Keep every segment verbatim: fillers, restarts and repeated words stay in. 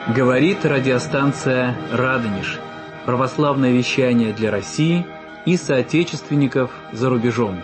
Говорит радиостанция «Радонеж». Православное вещание для России и соотечественников за рубежом.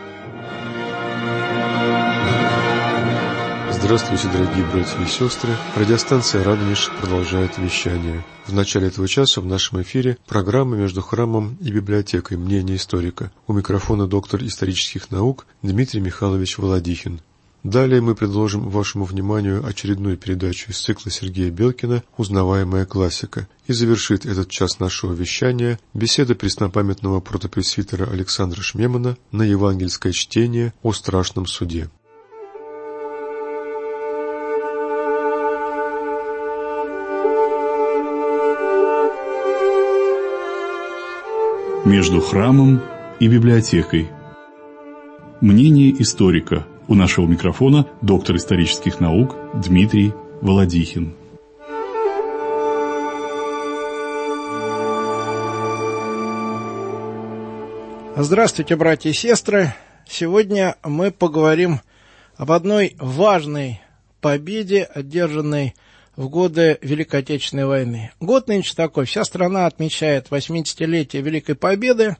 Здравствуйте, дорогие братья и сестры. Радиостанция «Радонеж» продолжает вещание. В начале этого часа в нашем эфире программа «Между храмом и библиотекой. Мнение историка». У микрофона доктор исторических наук Дмитрий Михайлович Володихин. Далее мы предложим вашему вниманию очередную передачу из цикла Сергея Белкина «Узнаваемая классика». И завершит этот час нашего вещания беседа преснопамятного протопресвитера Александра Шмемана на евангельское чтение о страшном суде. Между храмом и библиотекой. Мнение историка. У нашего микрофона доктор исторических наук Дмитрий Володихин. Здравствуйте, братья и сестры! Сегодня мы поговорим об одной важной победе, одержанной в годы Великой Отечественной войны. Год нынче такой, вся страна отмечает восьмидесятилетие Великой Победы.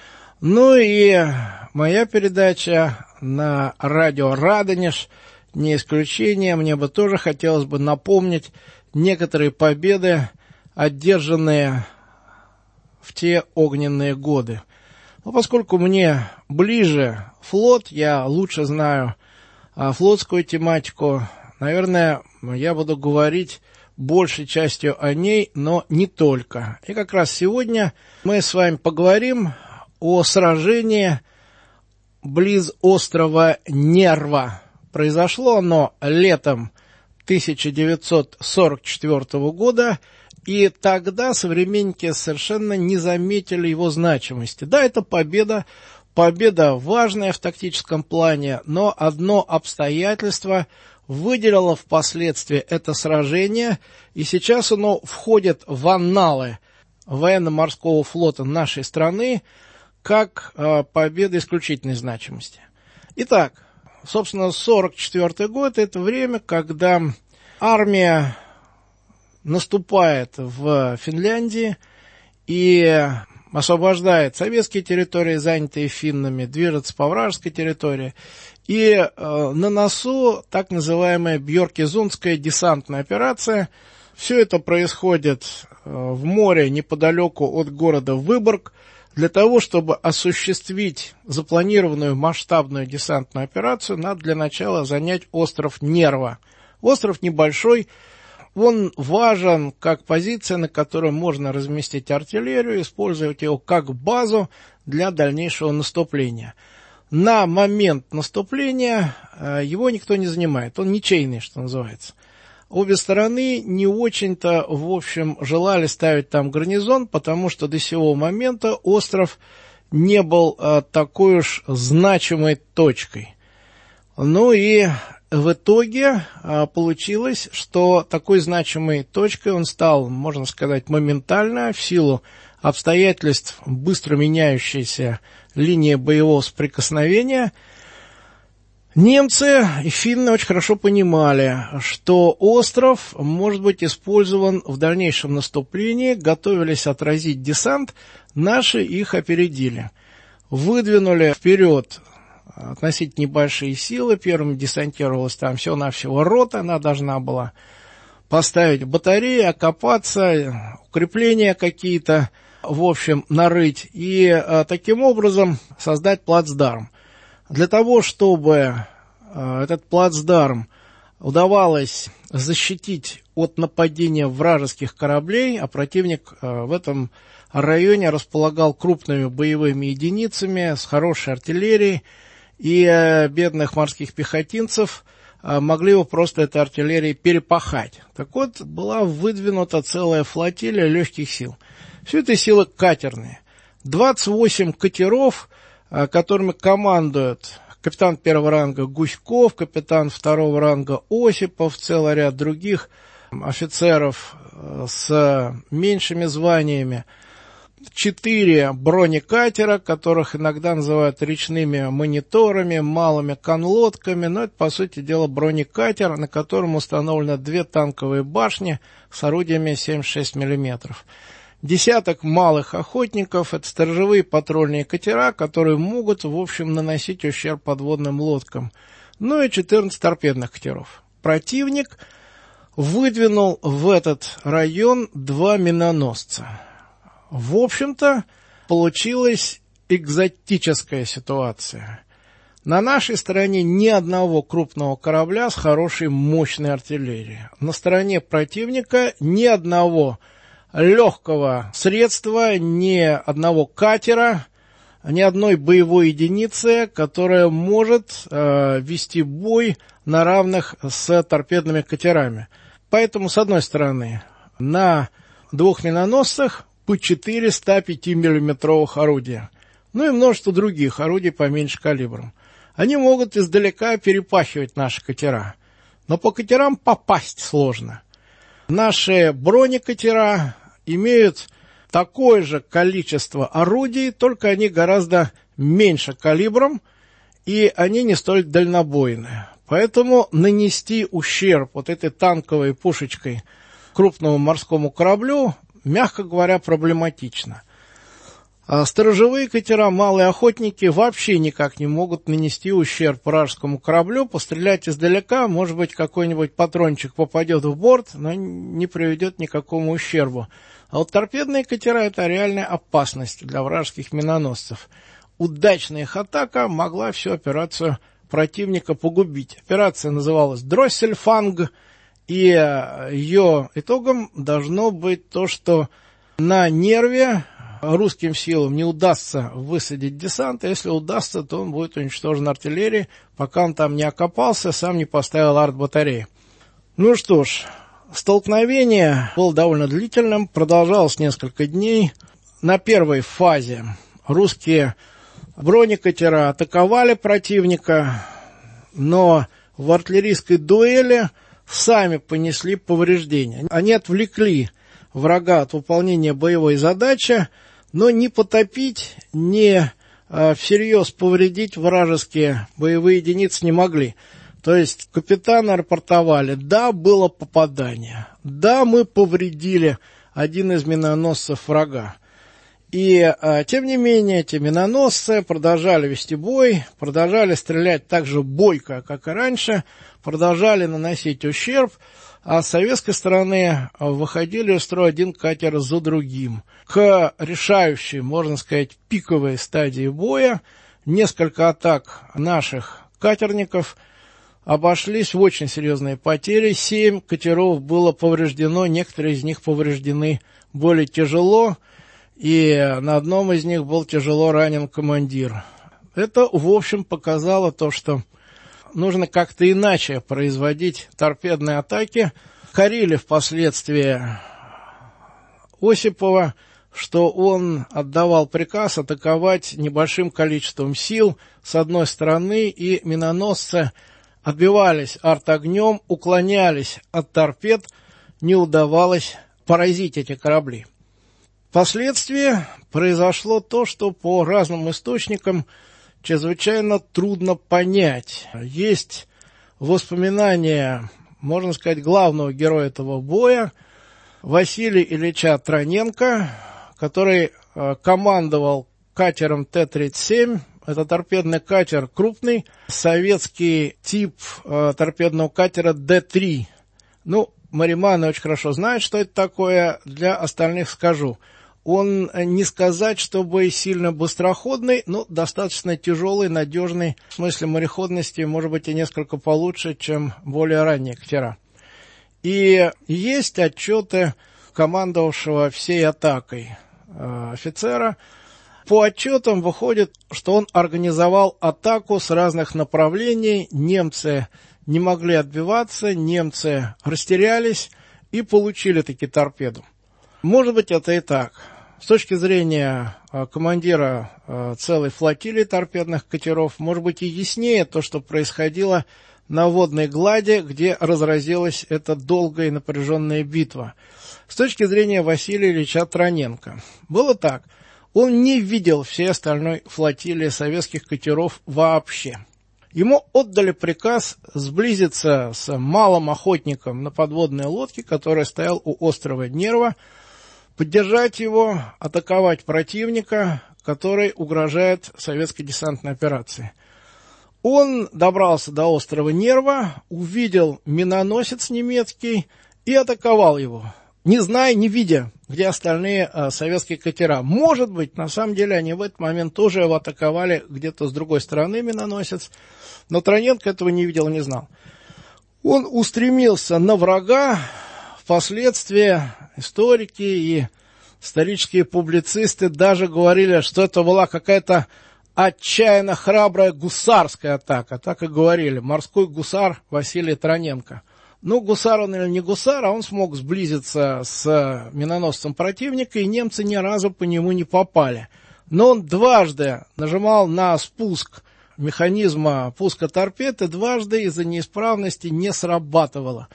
Ну и моя передача на радио «Радонеж» не исключение. Мне бы тоже хотелось бы напомнить некоторые победы, одержанные в те огненные годы. Но поскольку мне ближе флот, я лучше знаю флотскую тематику, наверное, я буду говорить большей частью о ней, но не только. И как раз сегодня мы с вами поговорим о сражении близ острова Нерва. Произошло оно летом тысяча девятьсот сорок четвёртого года, и тогда современники совершенно не заметили его значимости. Да, это победа, победа важная в тактическом плане, но одно обстоятельство выделило впоследствии это сражение, и сейчас оно входит в анналы военно-морского флота нашей страны, как э, победа исключительной значимости. Итак, собственно, сорок четвёртый год – это время, когда армия наступает в Финляндии и освобождает советские территории, занятые финнами, движется по вражеской территории. И э, на носу так называемая Бьоркизундская десантная операция. Все это происходит э, в море неподалеку от города Выборг, для того, чтобы осуществить запланированную масштабную десантную операцию, надо для начала занять остров Нерва. Остров небольшой, он важен как позиция, на которой можно разместить артиллерию, использовать его как базу для дальнейшего наступления. На момент наступления его никто не занимает, он ничейный, что называется. Обе стороны не очень-то, в общем, желали ставить там гарнизон, потому что до сего момента остров не был а, такой уж значимой точкой. Ну и в итоге а, получилось, что такой значимой точкой он стал, можно сказать, моментально, в силу обстоятельств быстро меняющейся линии боевого соприкосновения. Немцы и финны очень хорошо понимали, что остров может быть использован в дальнейшем наступлении, готовились отразить десант, наши их опередили. Выдвинули вперед относительно небольшие силы, первым десантировалась там всего-навсего рота, она должна была поставить батареи, окопаться, укрепления какие-то, в общем, нарыть и а, таким образом создать плацдарм. Для того, чтобы э, этот плацдарм удавалось защитить от нападения вражеских кораблей, а противник э, в этом районе располагал крупными боевыми единицами с хорошей артиллерией, и э, бедных морских пехотинцев э, могли его просто этой артиллерией перепахать. Так вот, была выдвинута целая флотилия легких сил. Все это силы катерные. двадцать восемь катеров, которыми командуют капитан первого ранга Гуськов, капитан второго ранга Осипов, целый ряд других офицеров с меньшими званиями. четыре бронекатера, которых иногда называют речными мониторами, малыми конлодками, но это, по сути дела, бронекатер, на котором установлено две танковые башни с орудиями семьдесят шесть миллиметров. Десяток малых охотников – это сторожевые патрульные катера, которые могут, в общем, наносить ущерб подводным лодкам. Ну и четырнадцать торпедных катеров. Противник выдвинул в этот район два миноносца. В общем-то, получилась экзотическая ситуация. На нашей стороне ни одного крупного корабля с хорошей мощной артиллерией. На стороне противника ни одного легкого средства, ни одного катера, ни одной боевой единицы, которая может э, вести бой на равных с торпедными катерами. Поэтому, с одной стороны, на двух миноносцах по четыре ста пятимиллиметровых орудия, ну и множество других орудий поменьше калибром. Они могут издалека перепахивать наши катера, но по катерам попасть сложно. Наши бронекатера имеют такое же количество орудий, только они гораздо меньше калибром, и они не столь дальнобойные. Поэтому нанести ущерб вот этой танковой пушечкой крупному морскому кораблю, мягко говоря, проблематично. А сторожевые катера, малые охотники вообще никак не могут нанести ущерб вражескому кораблю. Пострелять издалека, может быть, какой-нибудь патрончик попадет в борт, но не приведет ни к какому ущербу. А вот торпедные катера – это реальная опасность для вражеских миноносцев. Удачная их атака могла всю операцию противника погубить. Операция называлась «Дроссельфанг», и ее итогом должно быть то, что на Нерве русским силам не удастся высадить десант, а если удастся, то он будет уничтожен артиллерией, пока он там не окопался, сам не поставил арт-батареи. Ну что ж, столкновение было довольно длительным, продолжалось несколько дней. На первой фазе русские бронекатера атаковали противника, но в артиллерийской дуэли сами понесли повреждения. Они отвлекли врага от выполнения боевой задачи, но ни потопить, ни э, всерьез повредить вражеские боевые единицы не могли. То есть капитаны рапортовали: да, было попадание, да, мы повредили один из миноносцев врага. И, э, тем не менее, эти миноносцы продолжали вести бой, продолжали стрелять так же бойко, как и раньше, продолжали наносить ущерб, а с советской стороны выходили из строя один катер за другим. К решающей, можно сказать, пиковой стадии боя несколько атак наших катерников обошлись в очень серьезные потери. Семь катеров было повреждено, некоторые из них повреждены более тяжело, и на одном из них был тяжело ранен командир. Это, в общем, показало то, что нужно как-то иначе производить торпедные атаки. Корили впоследствии Осипова, что он отдавал приказ атаковать небольшим количеством сил с одной стороны, и миноносцы отбивались артогнем, уклонялись от торпед, не удавалось поразить эти корабли. Впоследствии произошло то, что по разным источникам чрезвычайно трудно понять. Есть воспоминания, можно сказать, главного героя этого боя, Василия Ильича Троненко, который э, командовал катером Т тридцать семь. Это торпедный катер крупный, советский тип э, торпедного катера Д три. Ну, мариманы очень хорошо знают, что это такое, для остальных скажу. Он, не сказать, чтобы сильно быстроходный, но достаточно тяжелый, надежный. В смысле мореходности, может быть, и несколько получше, чем более ранние катера. И есть отчеты командовавшего всей атакой э, офицера. По отчетам выходит, что он организовал атаку с разных направлений. Немцы не могли отбиваться, немцы растерялись и получили таки торпеду. Может быть, это и так. С точки зрения э, командира э, целой флотилии торпедных катеров, может быть и яснее то, что происходило на водной глади, где разразилась эта долгая и напряженная битва. С точки зрения Василия Ильича Троненко было так. Он не видел всей остальной флотилии советских катеров вообще. Ему отдали приказ сблизиться с малым охотником на подводной лодке, который стоял у острова Нерва, поддержать его, атаковать противника, который угрожает советской десантной операции. Он добрался до острова Нерва, увидел миноносец немецкий и атаковал его, не зная, не видя, где остальные а, советские катера. Может быть, на самом деле, они в этот момент тоже его атаковали где-то с другой стороны миноносец, но Троненко этого не видел, не знал. Он устремился на врага. Впоследствии историки и исторические публицисты даже говорили, что это была какая-то отчаянно храбрая гусарская атака. Так и говорили. Морской гусар Василий Троненко. Ну, гусар он или не гусар, а он смог сблизиться с миноносцем противника, и немцы ни разу по нему не попали. Но он дважды нажимал на спуск механизма пуска торпед, и дважды из-за неисправности не срабатывало.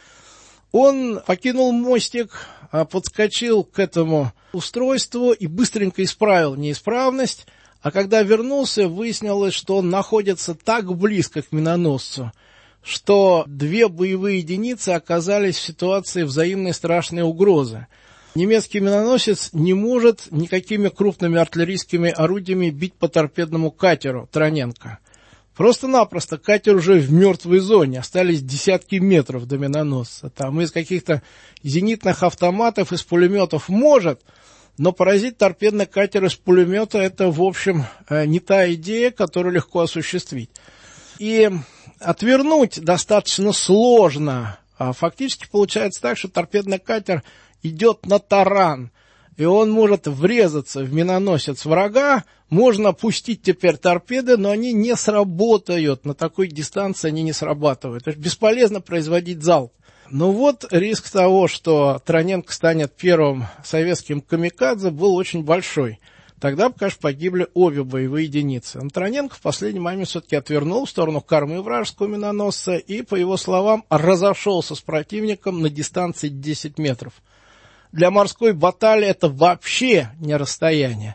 Он покинул мостик, подскочил к этому устройству и быстренько исправил неисправность, а когда вернулся, выяснилось, что он находится так близко к миноносцу, что две боевые единицы оказались в ситуации взаимной страшной угрозы. Немецкий миноносец не может никакими крупными артиллерийскими орудиями бить по торпедному катеру Троненко. Просто-напросто катер уже в мертвой зоне, остались десятки метров до миноносца. Там из каких-то зенитных автоматов, из пулеметов может, но поразить торпедный катер из пулемета — это, в общем, не та идея, которую легко осуществить. И отвернуть достаточно сложно. А фактически получается так, что торпедный катер идет на таран, и он может врезаться в миноносец врага. Можно пустить теперь торпеды, но они не сработают. На такой дистанции они не срабатывают. То есть бесполезно производить залп. Но вот риск того, что Троненко станет первым советским камикадзе, был очень большой. Тогда, конечно, погибли обе боевые единицы. Но Троненко в последний момент все-таки отвернул в сторону кормы вражеского миноносца и, по его словам, разошелся с противником на дистанции десять метров. Для морской баталии это вообще не расстояние.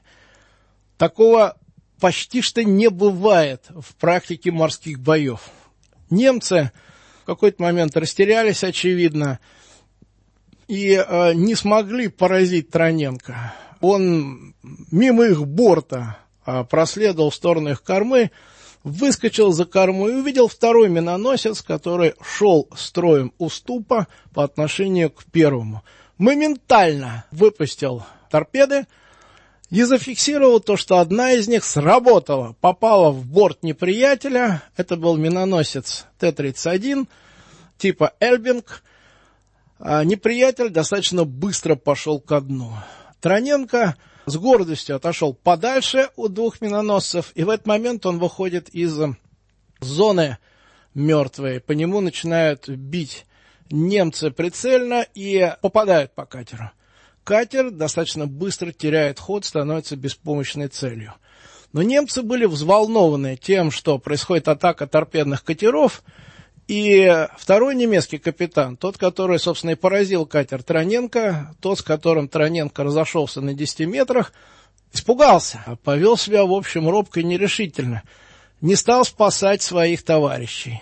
Такого почти что не бывает в практике морских боев. Немцы в какой-то момент растерялись, очевидно, и э, не смогли поразить Троненко. Он мимо их борта э, проследовал в сторону их кормы, выскочил за корму и увидел второй миноносец, который шел строем уступа по отношению к первому. Моментально выпустил торпеды и зафиксировал то, что одна из них сработала, попала в борт неприятеля. Это был миноносец Т тридцать один типа Эльбинг. А неприятель достаточно быстро пошел ко дну. Троненко с гордостью отошел подальше от двух миноносцев, и в этот момент он выходит из зоны мертвой. По нему начинают бить немцы прицельно и попадают по катеру. Катер достаточно быстро теряет ход, становится беспомощной целью. Но немцы были взволнованы тем, что происходит атака торпедных катеров, и второй немецкий капитан, тот, который, собственно, и поразил катер Троненко, тот, с которым Троненко разошелся на десяти метрах, испугался, повел себя, в общем, робко и нерешительно, не стал спасать своих товарищей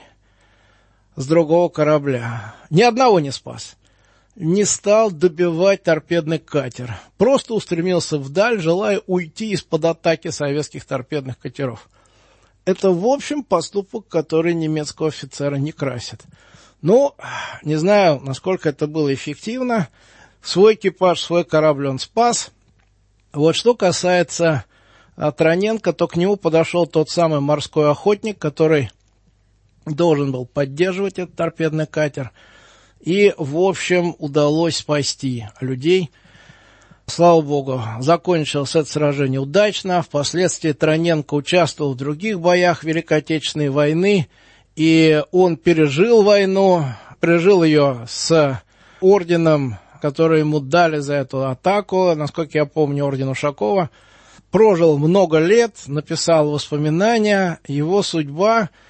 с другого корабля. Ни одного не спас. Не стал добивать торпедный катер. Просто устремился вдаль, желая уйти из-под атаки советских торпедных катеров. Это, в общем, поступок, который немецкого офицера не красит. Ну, не знаю, насколько это было эффективно. Свой экипаж, свой корабль он спас. Вот что касается Троненко, то к нему подошел тот самый морской охотник, который должен был поддерживать этот торпедный катер. И, в общем, удалось спасти людей. Слава богу, закончилось это сражение удачно. Впоследствии Троненко участвовал в других боях Великой Отечественной войны. И он пережил войну, пережил ее с орденом, который ему дали за эту атаку, насколько я помню, орден Ушакова. Прожил много лет, написал воспоминания. Его судьба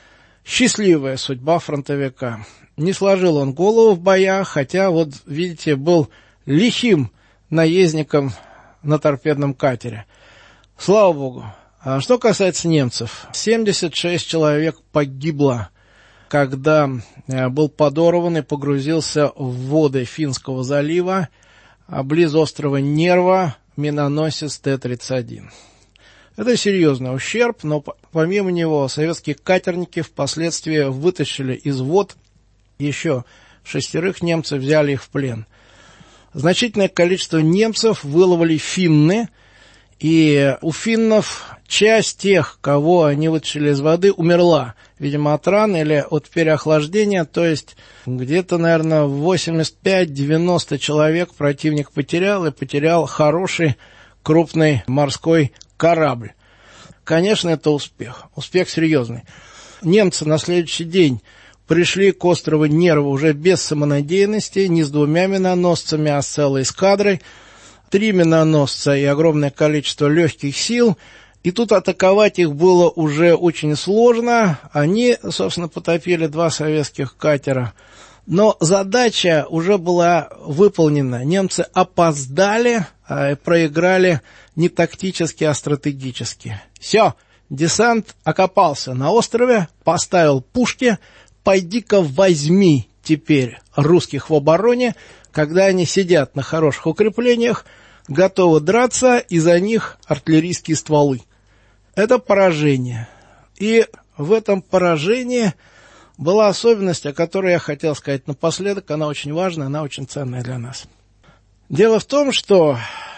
Счастливая судьба фронтовика. Не сложил он голову в боях, хотя, вот видите, был лихим наездником на торпедном катере. Слава богу. А что касается немцев, семьдесят шесть человек погибло, когда был подорван и погрузился в воды Финского залива, близ острова Нерва, миноносец Т тридцать один. Это серьезный ущерб, но помимо него советские катерники впоследствии вытащили из вод еще шестерых немцев, взяли их в плен. Значительное количество немцев выловили финны, и у финнов часть тех, кого они вытащили из воды, умерла, видимо, от ран или от переохлаждения, то есть где-то, наверное, восемьдесят пять - девяносто человек противник потерял, и потерял хороший крупный морской корабль. Конечно, это успех, успех серьезный. Немцы на следующий день пришли к острову Нерва уже без самонадеянности, не с двумя миноносцами, а с целой эскадрой. Три миноносца и огромное количество легких сил. И тут атаковать их было уже очень сложно. Они, собственно, потопили два советских катера. Но задача уже была выполнена. Немцы опоздали, проиграли не тактически, а стратегически. Все, десант окопался на острове, поставил пушки. Пойди-ка возьми теперь русских в обороне, когда они сидят на хороших укреплениях, готовы драться, и за них артиллерийские стволы. Это поражение. И в этом поражении была особенность, о которой я хотел сказать напоследок. Она очень важная, она очень ценная для нас. Дело в том, что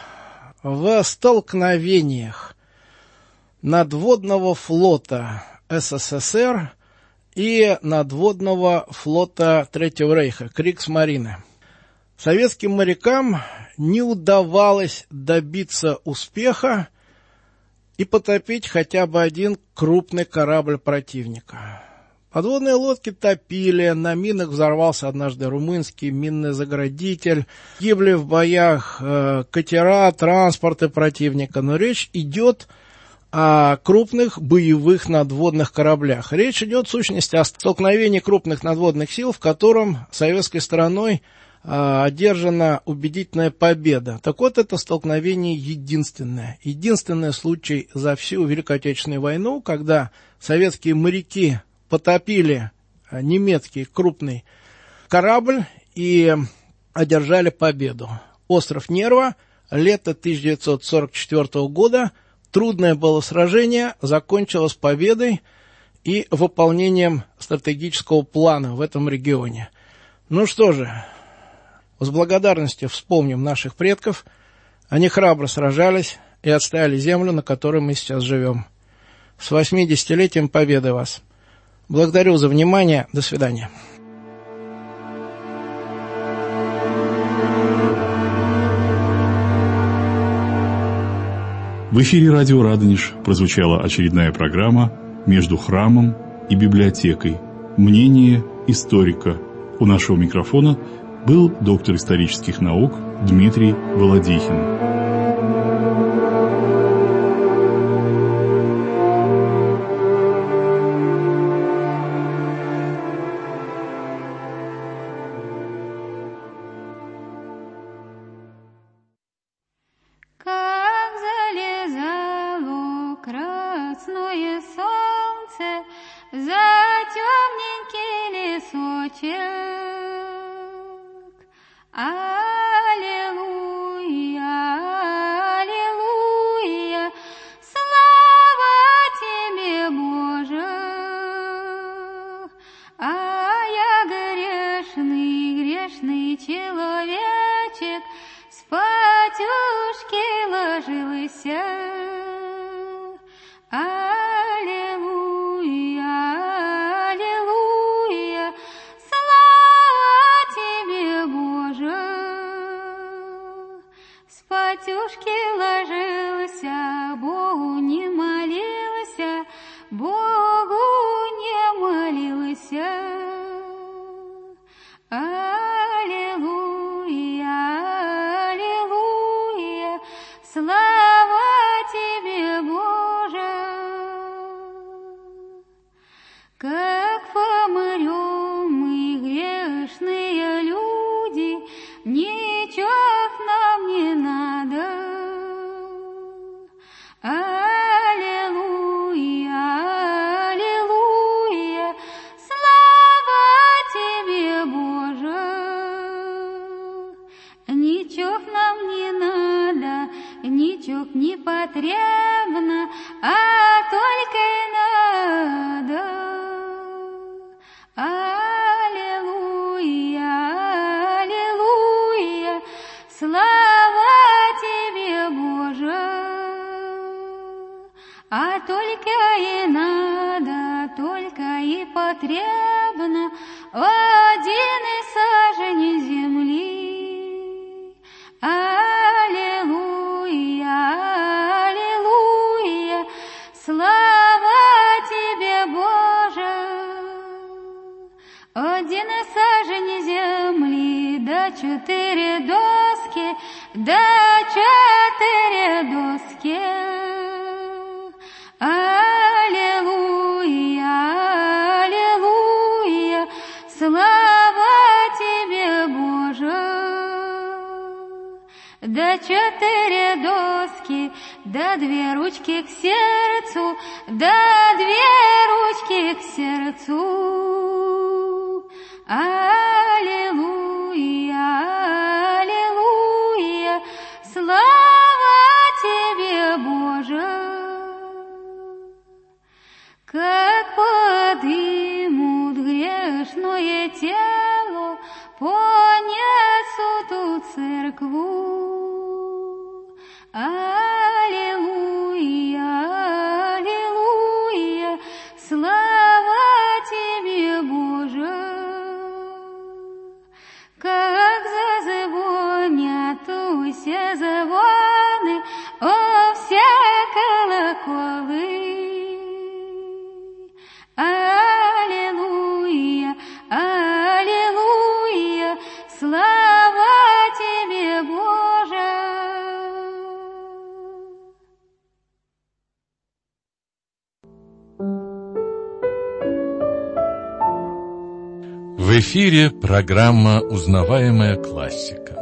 в столкновениях надводного флота СССР и надводного флота Третьего Рейха, Кригсмарины, советским морякам не удавалось добиться успеха и потопить хотя бы один крупный корабль противника. Подводные лодки топили, на минах взорвался однажды румынский минный заградитель, гибли в боях э, катера, транспорты противника, но речь идет о крупных боевых надводных кораблях. Речь идет, в сущности, о столкновении крупных надводных сил, в котором советской стороной а, одержана убедительная победа. Так вот, это столкновение единственное. Единственный случай за всю Великую Отечественную войну, когда советские моряки потопили немецкий крупный корабль и одержали победу. Остров Нерва, лето тысяча девятьсот сорок четвёртого года. Трудное было сражение, закончилось победой и выполнением стратегического плана в этом регионе. Ну что же, с благодарностью вспомним наших предков. Они храбро сражались и отстояли землю, на которой мы сейчас живем. С восьмидесятилетием Победы вас! Благодарю за внимание. До свидания. В эфире радио «Радонеж» прозвучала очередная программа «Между храмом и библиотекой. Мнение историка». У нашего микрофона был доктор исторических наук Дмитрий Володихин. Батюшки ложился, Богу не молился, Богу не молился. Аллилуйя, аллилуйя, слава тебе, Боже. Как ничего нам не надо, ничего не потребно, а только и надо. Аллилуйя, аллилуйя, слава тебе, Боже. А только и надо, только и потребно один и сажень земли. Аллилуйя, аллилуйя, слава тебе, Боже. Один и сажень земли, да четыре доски, да четыре доски. Аллилуйя, аллилуйя, слава тебе, Боже. Да четыре доски, да две ручки к сердцу, да две ручки к сердцу. Аллилуйя, аллилуйя, слава тебе, Боже. Как подымут грешное тело, понесут у церкву. Аллилуйя, аллилуйя, слава тебе, Боже. Как зазвонят усе звоны, о, все колоколы. Аллилуйя, аллилуйя, слава тебе, Боже. В эфире программа «Узнаваемая классика».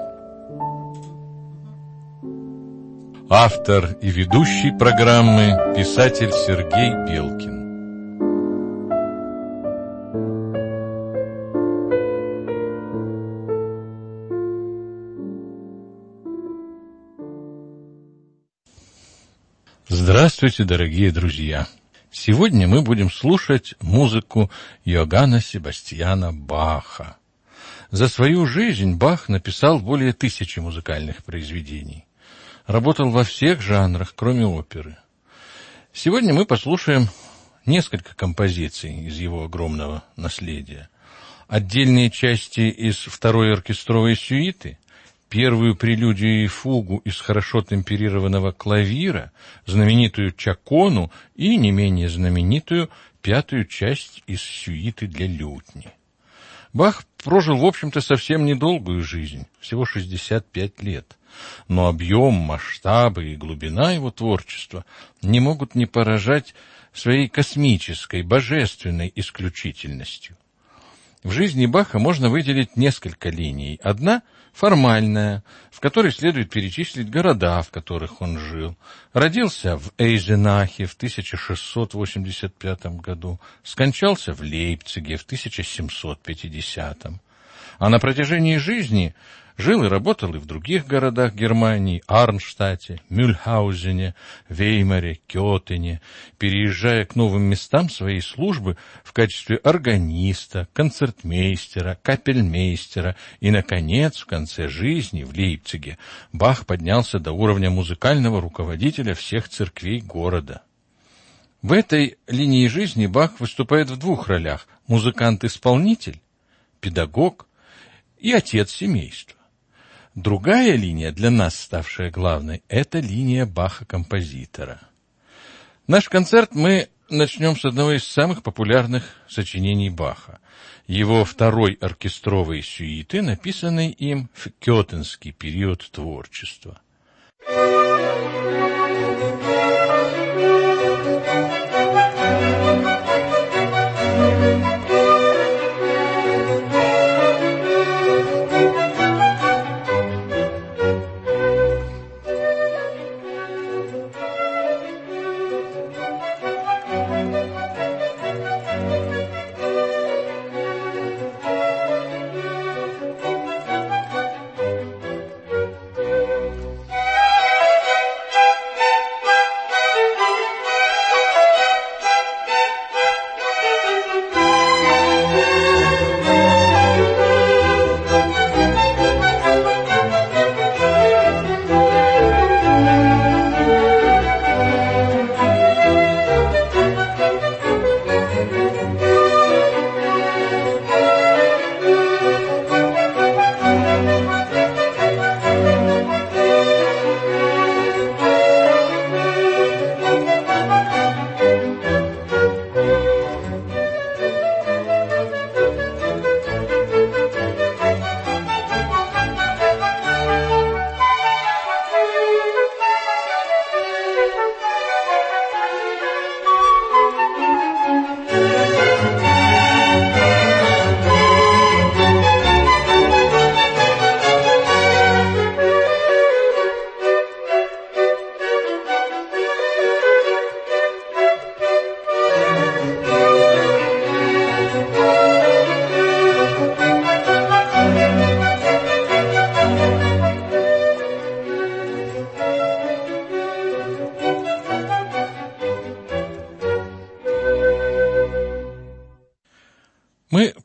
Автор и ведущий программы – писатель Сергей Белкин. Здравствуйте, дорогие друзья! Сегодня мы будем слушать музыку Иоганна Себастьяна Баха. За свою жизнь Бах написал более тысячи музыкальных произведений. Работал во всех жанрах, кроме оперы. Сегодня мы послушаем несколько композиций из его огромного наследия. Отдельные части из второй оркестровой сюиты, первую прелюдию и фугу из хорошо темперированного клавира, знаменитую чакону и не менее знаменитую пятую часть из сюиты для лютни. Бах прожил, в общем-то, совсем недолгую жизнь, всего шестьдесят пять лет, но объем, масштабы и глубина его творчества не могут не поражать своей космической, божественной исключительностью. В жизни Баха можно выделить несколько линий. Одна — формальная, в которой следует перечислить города, в которых он жил. Родился в Эйзенахе в тысяча шестьсот восемьдесят пятом году, скончался в Лейпциге в тысяча семьсот пятидесятом. А на протяжении жизни жил и работал и в других городах Германии: Арнштадте, Мюльхаузене, Веймаре, Кётене, переезжая к новым местам своей службы в качестве органиста, концертмейстера, капельмейстера и, наконец, в конце жизни в Лейпциге Бах поднялся до уровня музыкального руководителя всех церквей города. В этой линии жизни Бах выступает в двух ролях: музыкант-исполнитель, педагог и отец семейства. Другая линия, для нас ставшая главной, это линия Баха-композитора. Наш концерт мы начнем с одного из самых популярных сочинений Баха. Его второй оркестровой сюиты, написанной им в кётенский период творчества.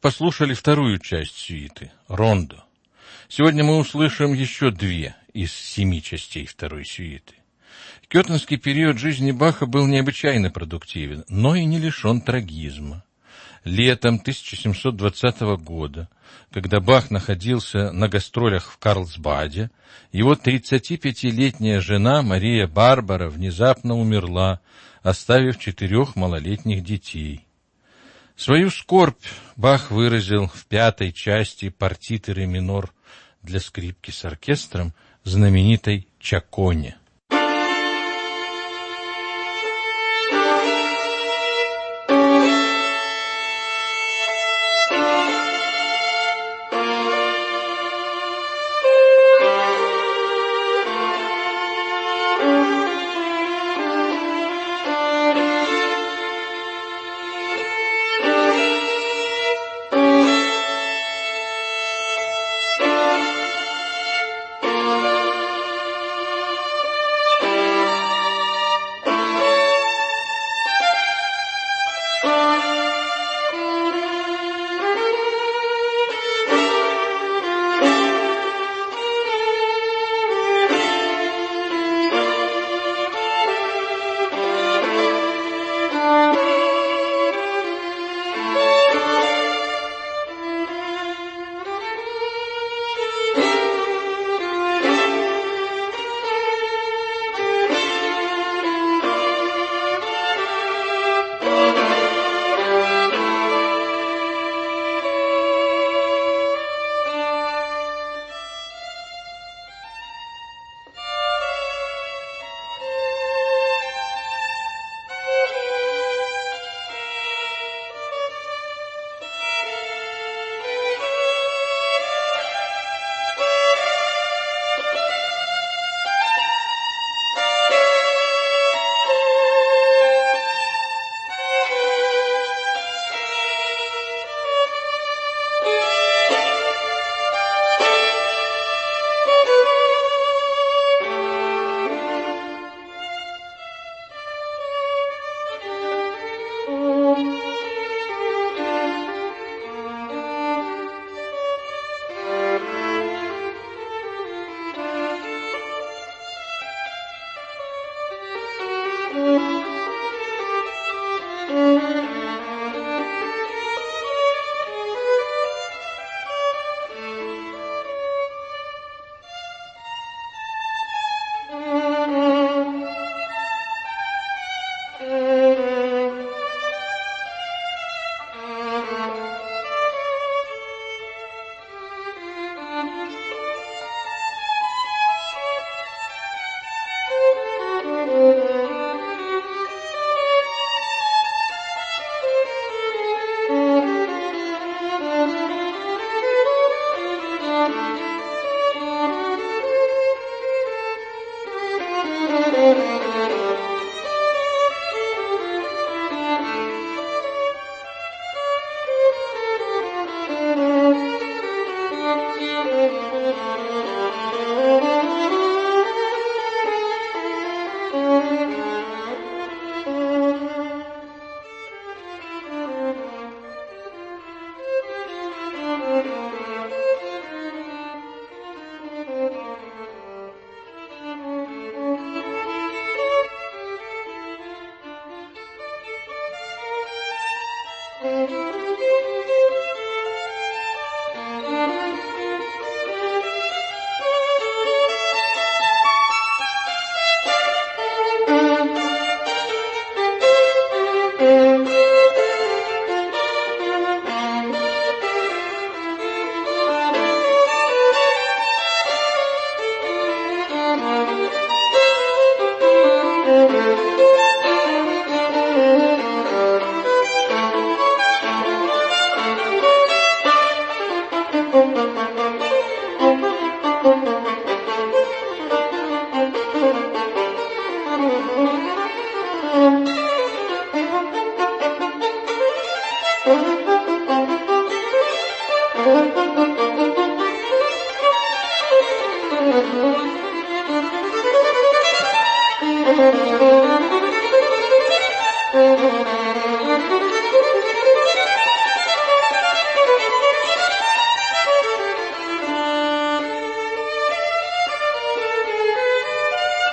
послушали вторую часть сюиты — рондо. Сегодня мы услышим еще две из семи частей второй сюиты. Кётенский период жизни Баха был необычайно продуктивен, но и не лишен трагизма. Летом тысяча семьсот двадцатого года, когда Бах находился на гастролях в Карлсбаде, его тридцатипятилетняя жена Мария Барбара внезапно умерла, оставив четырех малолетних детей. Свою скорбь Бах выразил в пятой части партиты ре минор для скрипки с оркестром, знаменитой «Чаконе».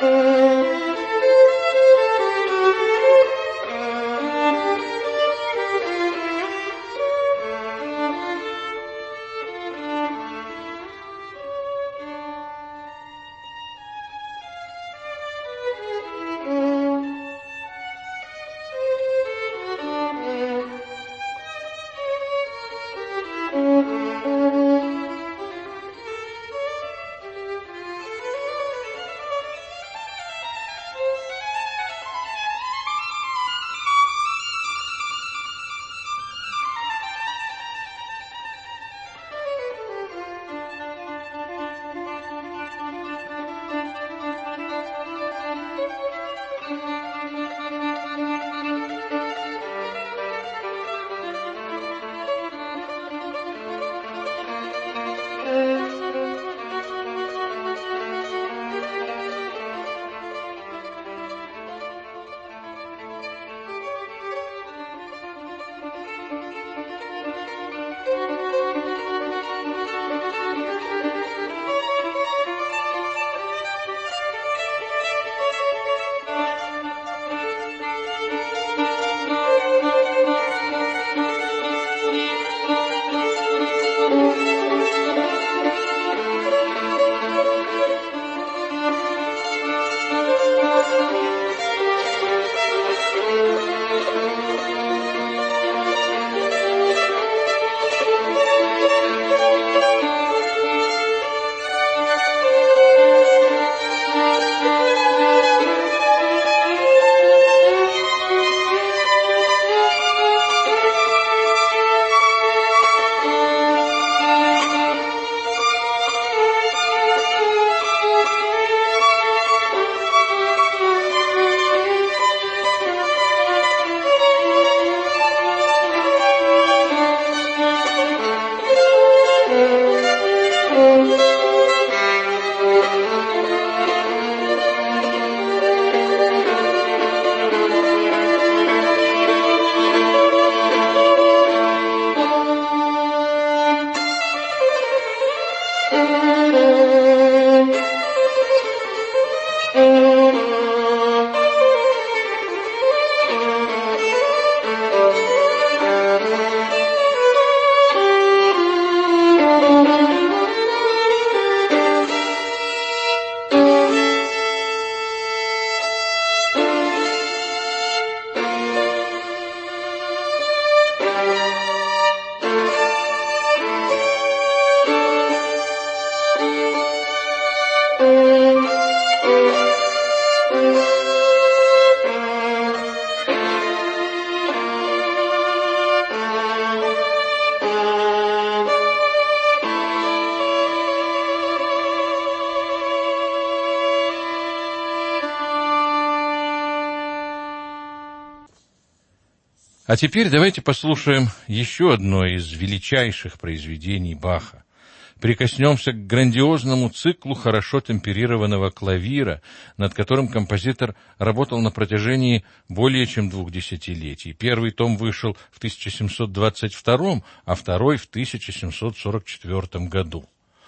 А теперь давайте послушаем еще одно из величайших произведений Баха. Прикоснемся к грандиозному циклу хорошо темперированного клавира, над которым композитор работал на протяжении более чем двух десятилетий. Первый том вышел в тысяча семьсот двадцать втором, а второй в тысяча семьсот сорок четвёртом году.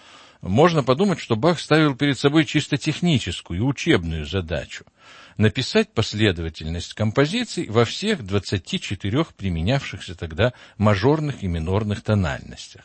Можно подумать, что Бах ставил перед собой чисто техническую и учебную задачу — написать последовательность композиций во всех двадцати четырёх применявшихся тогда мажорных и минорных тональностях.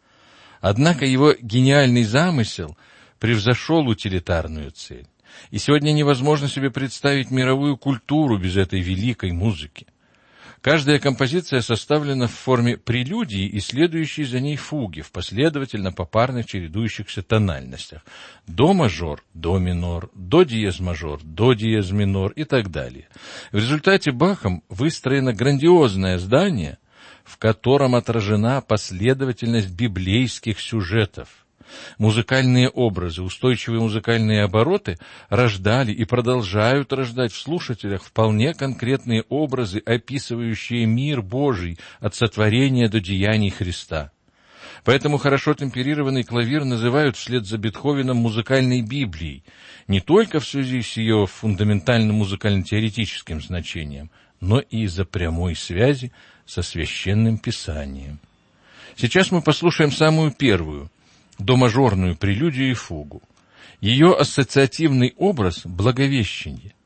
Однако его гениальный замысел превзошел утилитарную цель, и сегодня невозможно себе представить мировую культуру без этой великой музыки. Каждая композиция составлена в форме прелюдии и следующей за ней фуги в последовательно попарных чередующихся тональностях: до мажор, до минор, до диез мажор, до диез минор и так далее. В результате Бахом выстроено грандиозное здание, в котором отражена последовательность библейских сюжетов. Музыкальные образы, устойчивые музыкальные обороты рождали и продолжают рождать в слушателях вполне конкретные образы, описывающие мир Божий от сотворения до деяний Христа. Поэтому хорошо темперированный клавир называют вслед за Бетховеном музыкальной Библией, не только в связи с ее фундаментальным музыкально-теоретическим значением, но и из-за прямой связи со Священным Писанием. Сейчас мы послушаем самую первую, домажорную прелюдию и фугу. Ее ассоциативный образ – благовещение.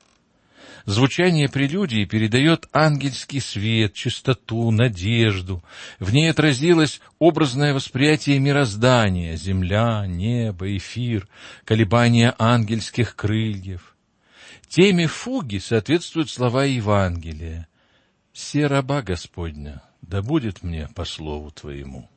Звучание прелюдии передает ангельский свет, чистоту, надежду. В ней отразилось образное восприятие мироздания – земля, небо, эфир, колебания ангельских крыльев. Теме фуги соответствуют слова Евангелия: «Се раба Господня, да будет мне по слову Твоему».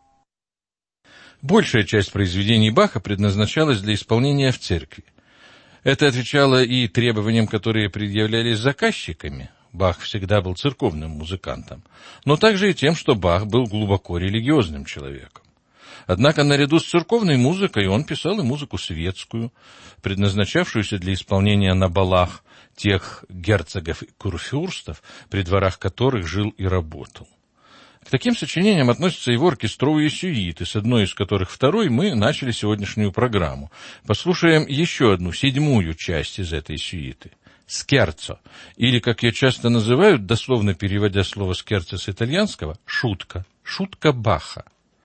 Большая часть произведений Баха предназначалась для исполнения в церкви. Это отвечало и требованиям, которые предъявлялись заказчиками. Бах всегда был церковным музыкантом, но также и тем, что Бах был глубоко религиозным человеком. Однако наряду с церковной музыкой он писал и музыку светскую, предназначавшуюся для исполнения на балах тех герцогов и курфюрстов, при дворах которых жил и работал. К таким сочинениям относятся его оркестровые сюиты, с одной из которых второй мы начали сегодняшнюю программу. Послушаем еще одну, седьмую часть из этой сюиты. «Скерцо», или, как ее часто называют, дословно переводя слово «скерцо» с итальянского, «шутка», «шутка Баха».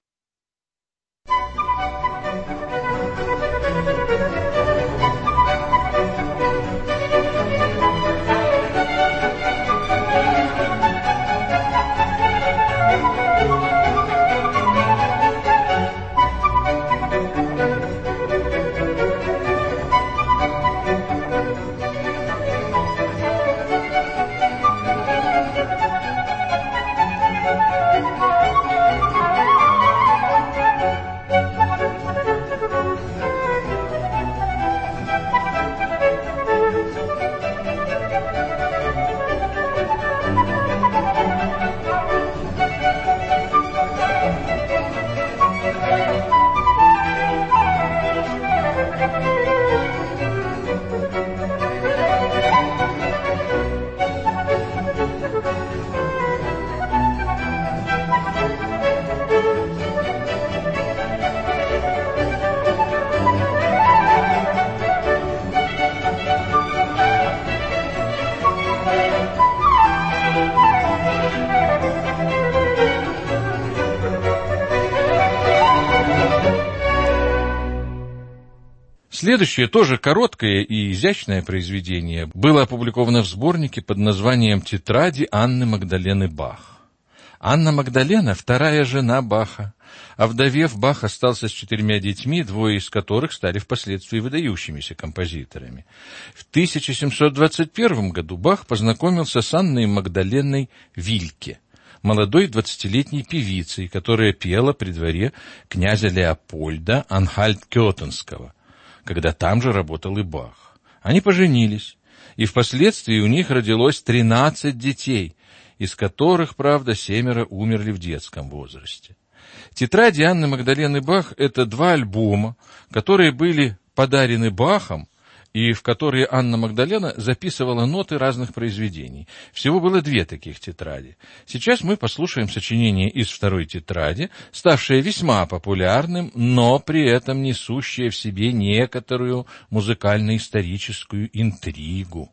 Следующее, тоже короткое и изящное произведение, было опубликовано в сборнике под названием «Тетради Анны Магдалены Бах». Анна Магдалена – вторая жена Баха. Овдовев, Бах остался с четырьмя детьми, двое из которых стали впоследствии выдающимися композиторами. В тысяча семьсот двадцать первом году Бах познакомился с Анной Магдаленой Вильке, молодой двадцатилетней певицей, которая пела при дворе князя Леопольда Анхальт-Кётенского, когда там же работал и Бах. Они поженились, и впоследствии у них родилось тринадцать детей, из которых, правда, семеро умерли в детском возрасте. Тетради Анны Магдалены Бах – это два альбома, которые были подарены Бахом, и в которые Анна Магдалена записывала ноты разных произведений. Всего было две таких тетради. Сейчас мы послушаем сочинение из второй тетради, ставшее весьма популярным, но при этом несущее в себе некоторую музыкально-историческую интригу.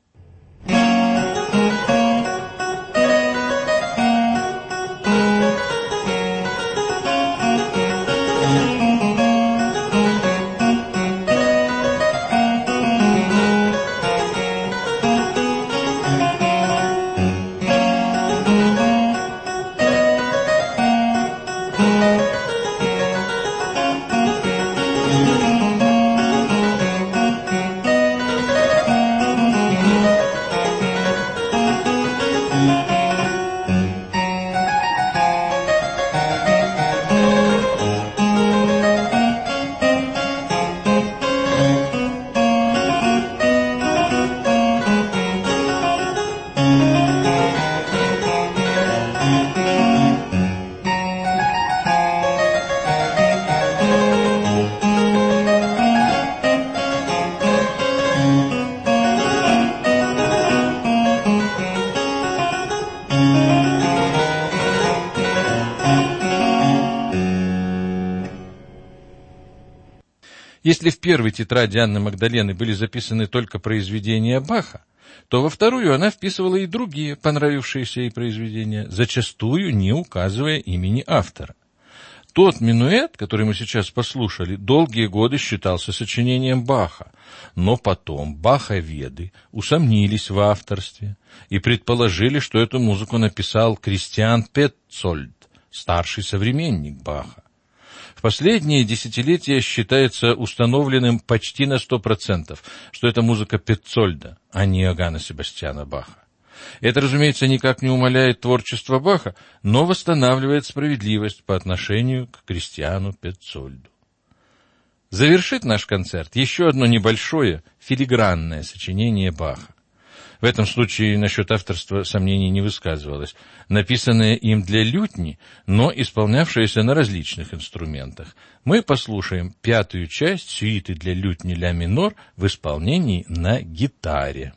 Если в первой тетради Анны Магдалены были записаны только произведения Баха, то во вторую она вписывала и другие понравившиеся ей произведения, зачастую не указывая имени автора. Тот минуэт, который мы сейчас послушали, долгие годы считался сочинением Баха, но потом баховеды усомнились в авторстве и предположили, что эту музыку написал Кристиан Петцольд, старший современник Баха. В последние десятилетия считается установленным почти на сто процентов, что это музыка Петцольда, а не Иоганна Себастьяна Баха. Это, разумеется, никак не умаляет творчество Баха, но восстанавливает справедливость по отношению к Кристиану Петцольду. Завершит наш концерт еще одно небольшое филигранное сочинение Баха. В этом случае насчет авторства сомнений не высказывалось. Написанное им для лютни, но исполнявшееся на различных инструментах. Мы послушаем пятую часть сюиты для лютни ля минор в исполнении на гитаре.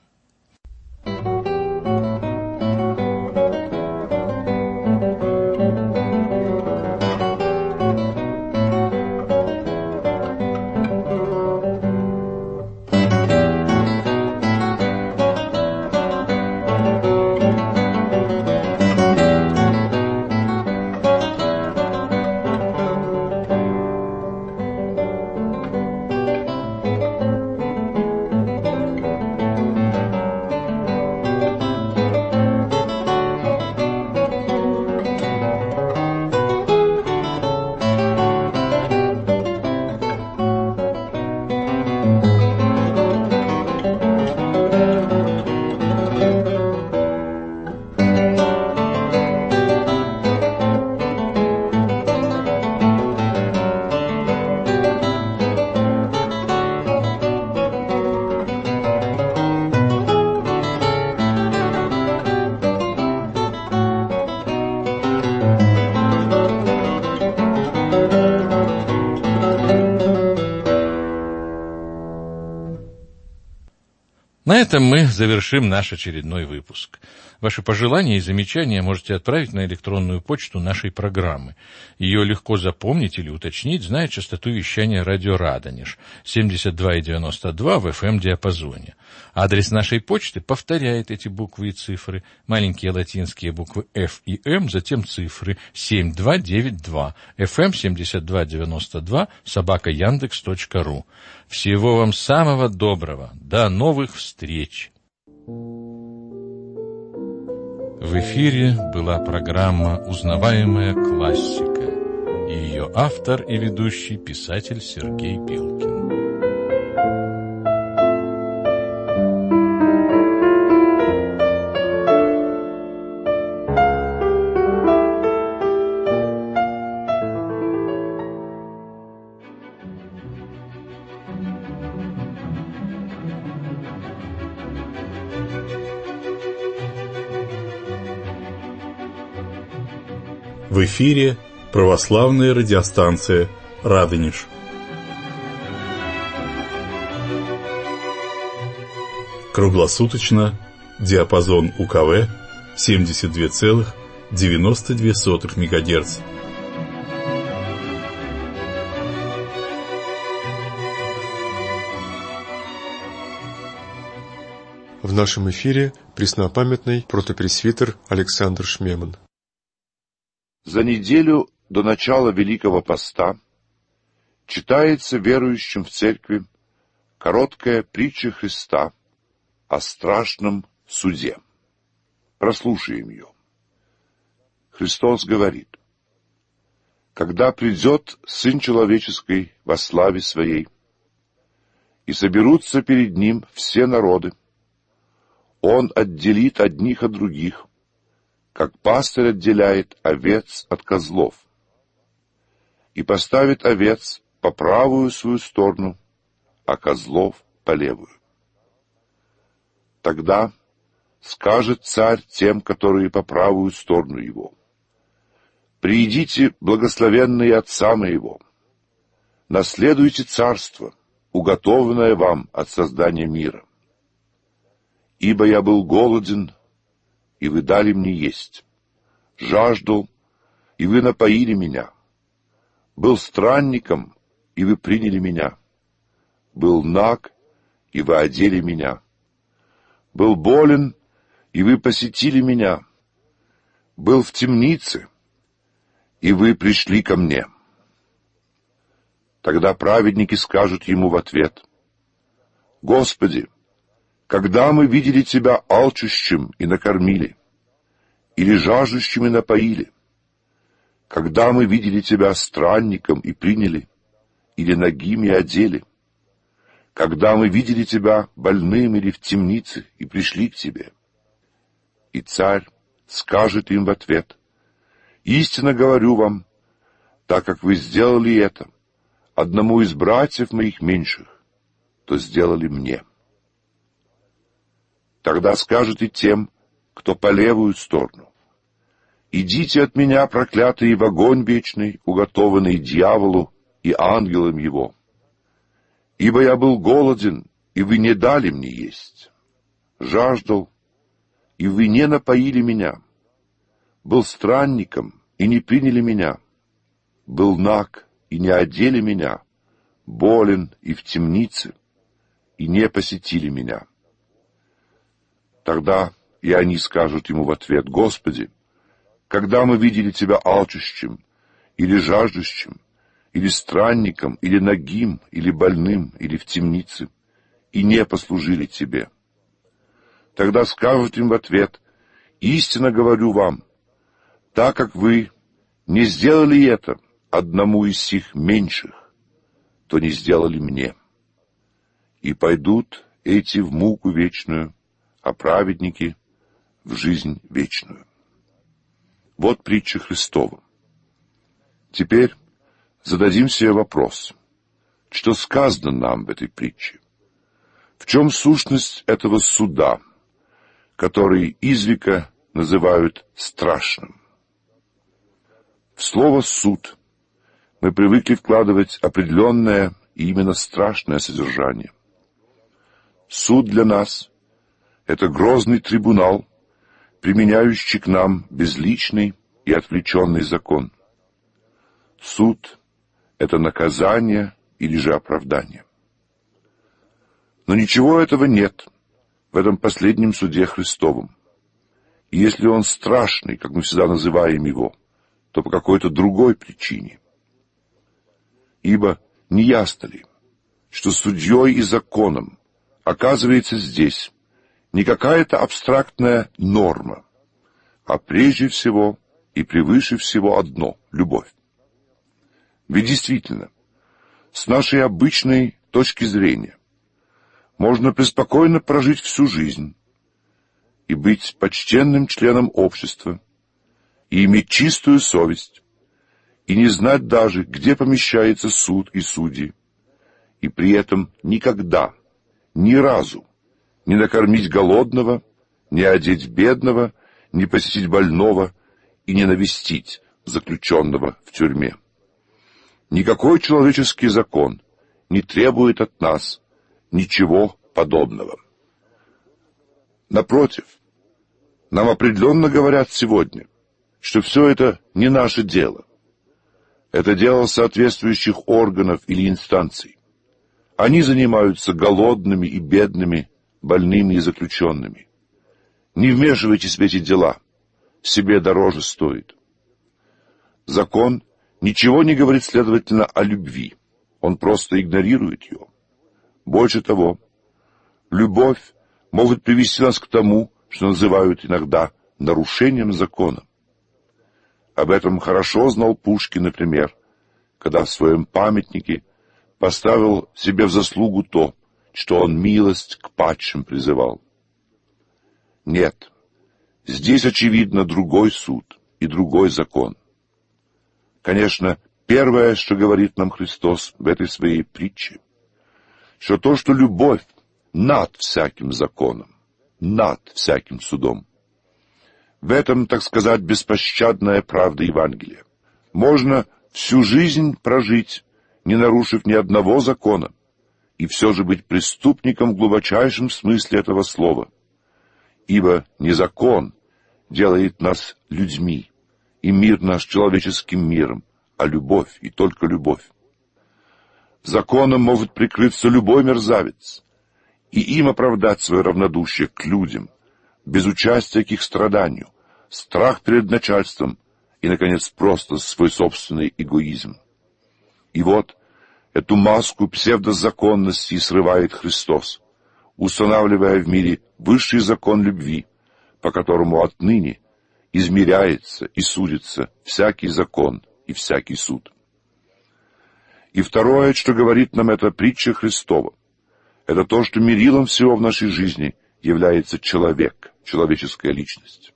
На этом мы завершим наш очередной выпуск. Ваши пожелания и замечания можете отправить на электронную почту нашей программы. Ее легко запомнить или уточнить, зная частоту вещания радио Радонеж семьдесят два и девяносто два в эф эм-диапазоне. Адрес нашей почты повторяет эти буквы и цифры. Маленькие латинские буквы F и M, затем цифры семь два девять два, эф эм семьдесят два девяносто два, собака яндекс точка ру. Всего вам самого доброго. До новых встреч. В эфире была программа «Узнаваемая классика» и ее автор и ведущий писатель Сергей Белкин. В эфире православная радиостанция «Радонеж». Круглосуточно диапазон У Ка В семьдесят два целых девяносто две сотых мегагерца. В нашем эфире преснопамятный протопресвитер Александр Шмеман. За неделю до начала Великого Поста читается верующим в церкви короткая притча Христа о страшном суде. Прослушаем ее. Христос говорит: «Когда придет Сын Человеческий во славе Своей, и соберутся перед Ним все народы, Он отделит одних от других, как пастырь отделяет овец от козлов, и поставит овец по правую свою сторону, а козлов по левую. Тогда скажет царь тем, которые по правую сторону его: «Приидите, благословенные отца моего, наследуйте царство, уготованное вам от создания мира. Ибо я был голоден, и вы дали мне есть, жаждал, и вы напоили меня, был странником, и вы приняли меня, был наг, и вы одели меня, был болен, и вы посетили меня, был в темнице, и вы пришли ко мне». Тогда праведники скажут ему в ответ: «Господи, когда мы видели Тебя алчущим и накормили, или жаждущим и напоили? Когда мы видели Тебя странником и приняли, или нагим и одели? Когда мы видели Тебя больным или в темнице и пришли к Тебе?» И царь скажет им в ответ: «Истинно говорю вам, так как вы сделали это одному из братьев моих меньших, то сделали мне. Тогда скажете тем, кто по левую сторону: идите от меня, проклятые, в огонь вечный, уготованный дьяволу и ангелам его. Ибо я был голоден, и вы не дали мне есть, жаждал, и вы не напоили меня, был странником, и не приняли меня, был наг, и не одели меня, болен и в темнице, и не посетили меня. Тогда и они скажут ему в ответ: Господи, когда мы видели Тебя алчущим, или жаждущим, или странником, или нагим, или больным, или в темнице, и не послужили Тебе? Тогда скажут им в ответ: истинно говорю вам, так как вы не сделали это одному из сих меньших, то не сделали мне. И пойдут эти в муку вечную, а праведники в жизнь вечную. Вот притча Христова. Теперь зададим себе вопрос: что сказано нам в этой притче? В чем сущность этого суда, который изрека называют страшным? В слово «суд» мы привыкли вкладывать определенное и именно страшное содержание. Суд для нас — это грозный трибунал, применяющий к нам безличный и отвлеченный закон. Суд — это наказание или же оправдание. Но ничего этого нет в этом последнем суде Христовом. И если он страшный, как мы всегда называем его, то по какой-то другой причине. Ибо не ясно ли, что судьей и законом оказывается здесь не какая-то абстрактная норма, а прежде всего и превыше всего одно — любовь. Ведь действительно, с нашей обычной точки зрения, можно преспокойно прожить всю жизнь и быть почтенным членом общества, и иметь чистую совесть, и не знать даже, где помещается суд и судьи, и при этом никогда, ни разу не накормить голодного, не одеть бедного, не посетить больного и не навестить заключенного в тюрьме. Никакой человеческий закон не требует от нас ничего подобного. Напротив, нам определенно говорят сегодня, что все это не наше дело. Это дело соответствующих органов или инстанций. Они занимаются голодными и бедными, больными и заключенными. Не вмешивайтесь в эти дела, себе дороже стоит. Закон ничего не говорит, следовательно, о любви. Он просто игнорирует ее. Больше того, любовь может привести нас к тому, что называют иногда нарушением закона. Об этом хорошо знал Пушкин, например, когда в своем памятнике поставил себе в заслугу то, что он милость к падшим призывал. Нет, здесь, очевидно, другой суд и другой закон. Конечно, первое, что говорит нам Христос в этой своей притче, что то, что любовь над всяким законом, над всяким судом. В этом, так сказать, беспощадная правда Евангелия. Можно всю жизнь прожить, не нарушив ни одного закона, и все же быть преступником в глубочайшем смысле этого слова. Ибо не закон делает нас людьми, и мир наш человеческим миром, а любовь, и только любовь. Законом может прикрыться любой мерзавец, и им оправдать свое равнодушие к людям, без участия к их страданию, страх перед начальством и, наконец, просто свой собственный эгоизм. И вот эту маску псевдозаконности срывает Христос, устанавливая в мире высший закон любви, по которому отныне измеряется и судится всякий закон и всякий суд. И второе, что говорит нам эта притча Христова, это то, что мерилом всего в нашей жизни является человек, человеческая личность.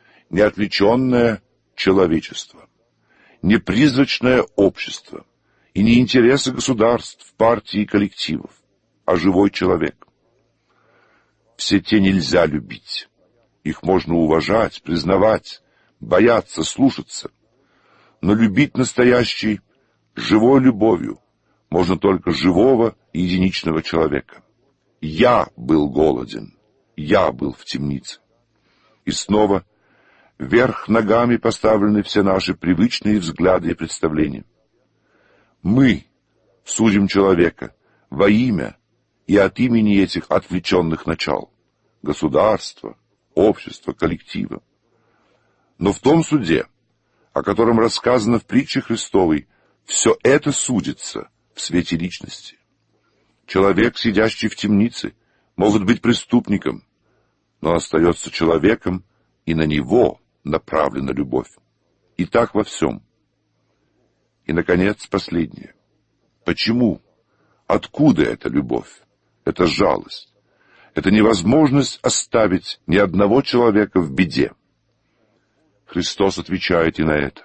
Неотвлеченное человечество, непризрачное общество и не интересы государств, партий и коллективов, а живой человек. Все те нельзя любить. Их можно уважать, признавать, бояться, слушаться. Но любить настоящей, живой любовью можно только живого и единичного человека. Я был голоден, я был в темнице. И снова вверх ногами поставлены все наши привычные взгляды и представления. Мы судим человека во имя и от имени этих отвлеченных начал, государства, общества, коллектива. Но в том суде, о котором рассказано в притче Христовой, все это судится в свете личности. Человек, сидящий в темнице, может быть преступником, но остается человеком, и на него направлена любовь. И так во всем. И, наконец, последнее. Почему? Откуда эта любовь? Это жалость. Это невозможность оставить ни одного человека в беде. Христос отвечает и на это.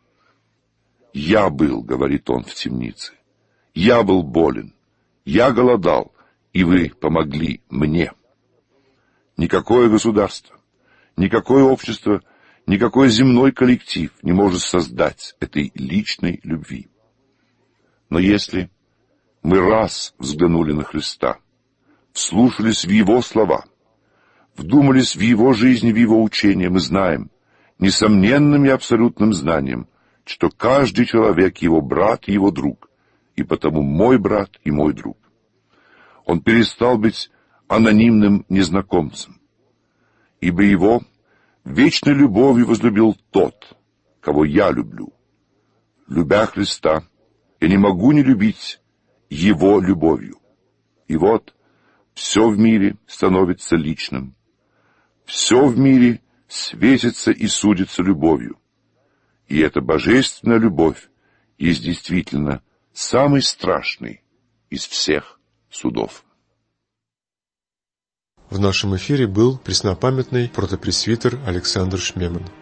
«Я был, — говорит он, — в темнице. Я был болен. Я голодал, и вы помогли мне». Никакое государство, никакое общество, никакой земной коллектив не может создать этой личной любви. Но если мы раз взглянули на Христа, вслушались в Его слова, вдумались в Его жизнь, в Его учение, мы знаем, несомненным и абсолютным знанием, что каждый человек — Его брат и Его друг, и потому мой брат и мой друг. Он перестал быть анонимным незнакомцем, ибо Его вечной любовью возлюбил тот, кого я люблю. Любя Христа, я не могу не любить Его любовью. И вот все в мире становится личным. Все в мире светится и судится любовью. И эта божественная любовь есть действительно самый страшный из всех судов. В нашем эфире был преснопамятный протопресвитер Александр Шмеман.